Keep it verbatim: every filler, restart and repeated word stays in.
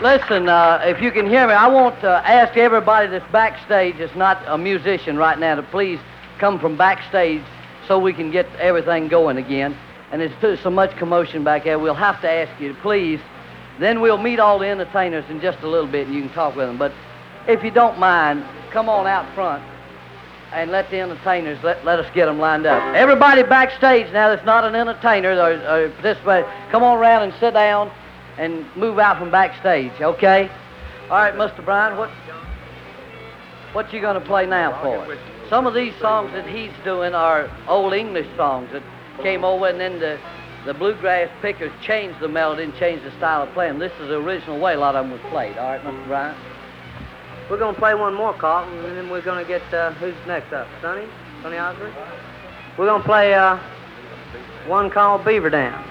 Listen, uh, if you can hear me, I want to ask everybody that's backstage that's not a musician right now to please come from backstage so we can get everything going again. And there's so much commotion back there, we'll have to ask you to please. Then we'll meet all the entertainers in just a little bit and you can talk with them. But if you don't mind, come on out front and let the entertainers, let, let us get them lined up. Everybody backstage now that's not an entertainer or, or participant, come on around and sit down and move out from backstage, okay? All right, Mister Bryan, what what you going to play now for us? Some of these songs that he's doing are old English songs that came over, and then the, the bluegrass pickers changed the melody and changed the style of playing. This is the original way a lot of them was played. All right, Mister Bryan? We're going to play one more, Carlton, and then we're going to get, uh, who's next up? Sonny? Sonny Osborne? We're going to play uh, one called Beaver Dam.